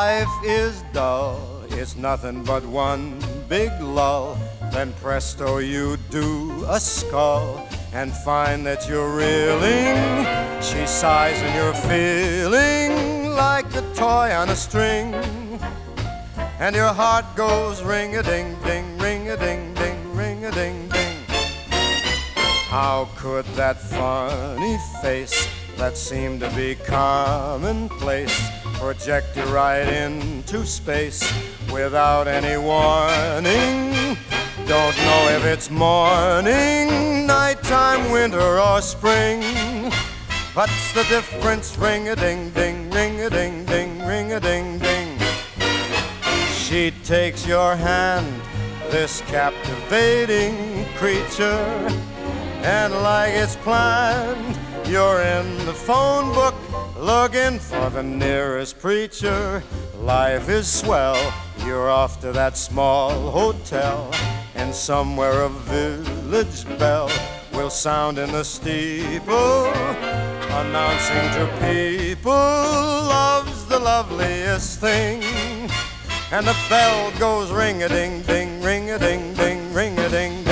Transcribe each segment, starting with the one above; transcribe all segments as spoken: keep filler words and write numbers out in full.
life is dull, it's nothing but one big lull. Then presto, you do a skull and find that you're reeling. She sighs and you're feeling like a toy on a string, and your heart goes ring-a-ding-ding, ring-a-ding-ding, ring-a-ding-ding. How could that funny face that seemed to be commonplace project you right into space without any warning? Don't know if it's morning, nighttime, winter, or spring. What's the difference? Ring-a-ding-ding, ring-a-ding-ding, ring-a-ding-ding. She takes your hand, this captivating creature, and like it's planned, you're in the phone book looking for the nearest preacher. Life is swell, you're off to that small hotel, and somewhere a village bell will sound in the steeple, announcing to people love's the loveliest thing. And the bell goes ring-a-ding-ding, ring-a-ding-ding, ring-a-ding-ding.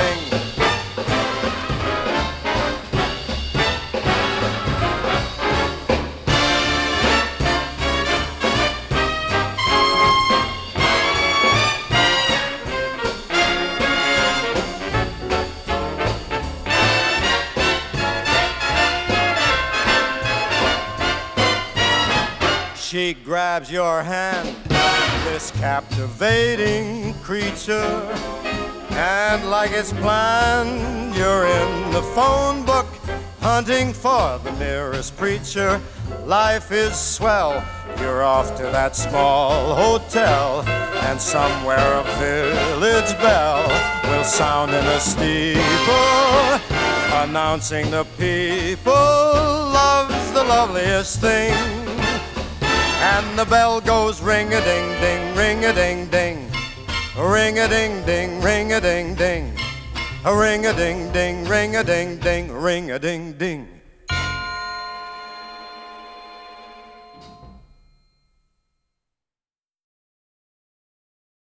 She grabs your hand, this captivating creature, and like it's planned, you're in the phone book hunting for the nearest preacher. Life is swell, you're off to that small hotel, and somewhere a village bell will sound in a steeple, announcing to people love's the loveliest thing. And the bell goes ring-a-ding-ding, ring-a-ding-ding, ring-a-ding-ding, ring-a-ding-ding, ring-a-ding-ding, ring-a-ding-ding, ring-a-ding-ding.